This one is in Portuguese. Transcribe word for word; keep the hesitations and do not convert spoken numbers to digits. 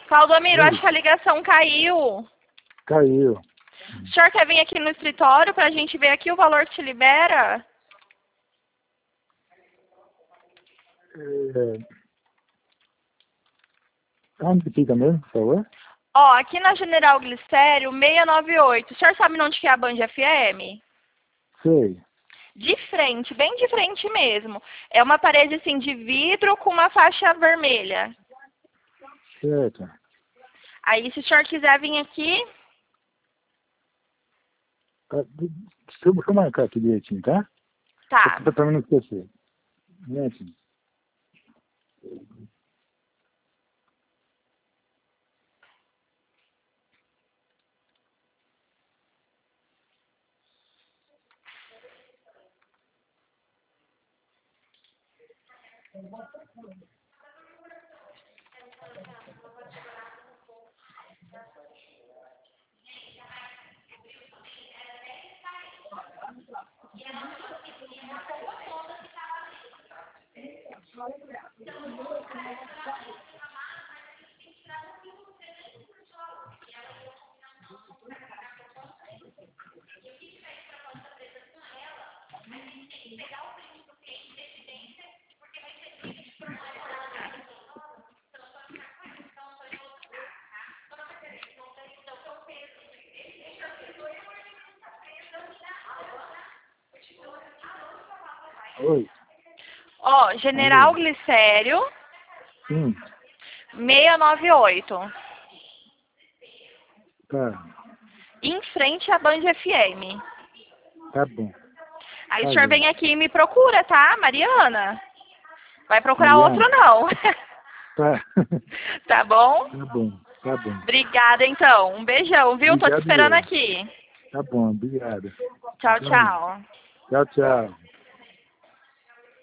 Claudomiro, Oi. acho que a ligação caiu. Caiu. O senhor quer vir aqui no escritório para a gente ver aqui o valor que te libera? É... Onde fica mesmo, por favor? Ó, aqui na General Glicério, seiscentos e noventa e oito. O senhor sabe onde que é a Band F M? Sei. De frente, bem de frente mesmo. É uma parede assim de vidro com uma faixa vermelha. Certo. Aí, se o senhor quiser vir aqui... Tá, de- Deixa eu, deixa eu marcar aqui direitinho, tá? Tá. Pra, pra mim não esquecer. Gente. Oi. Ó, General Alô. Glicério, Sim. seiscentos e noventa e oito. Tá. Em frente à Band F M. Tá bom. Aí o Tá senhor bom. vem aqui e me procura, tá, Mariana? Vai procurar Mariana. outro, não. Tá. Tá bom? Tá bom. Tá bom. Obrigada, então. Um beijão, viu? Tô te Obrigado esperando eu. aqui. Tá bom. Obrigado. Tchau, Então, tchau. tchau, tchau.